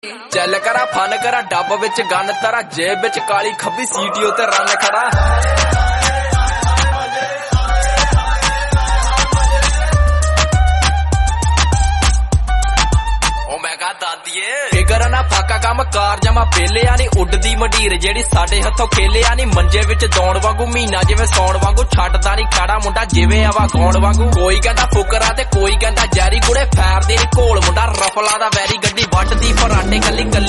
ਚੱਲ ਕਰਾ ਫਨ ਕਰਾ ਡੱਬ ਵਿੱਚ ਗੰਨ ਤਰਾ ਜੇਬ ਵਿੱਚ ਕਾਲੀ ਖੱਬੀ ਸੀਟੀ ਉੱਤੇ ਰਨ ਖੜਾ ਫਿਕਰ ਨਾ ਫਾਕਾ ਕੰਮ ਕਾਰ ਜਮਾ ਵੇਲਿਆ ਨੀ ਉੱਡਦੀ ਮੰਡੀਰ ਜਿਹੜੀ ਸਾਡੇ ਹੱਥੋਂ ਖੇਲਿਆ ਨੀ ਮੰਜੇ ਵਿੱਚ ਦੌਣ ਵਾਂਗੂ ਮਹੀਨਾ ਜਿਵੇਂ ਸੌਣ ਵਾਂਗੂ ਛੱਡਦਾ ਨੀ ਖਾੜਾ ਮੁੰਡਾ ਜਿਵੇਂ ਆਵਾ ਗਾਉਣ ਵਾਂਗੂ ਕੋਈ ਕਹਿੰਦਾ ਫੁਕਰਾ ਤੇ ਕੋਈ ਕਹਿੰਦਾ ਜੈਰੀ ਕੁੜੇ ਫੈਰਦੇ ਨੀ ਘੋਲ ਮੁੰਡਾ ਰਫਲਾਂ ਦਾ ਵੈਰੀ ਗੱਡੀ ਵੱਟਦੀ ਫਰਾਟੇ ਕੱਲੀ ਕੱਲੀ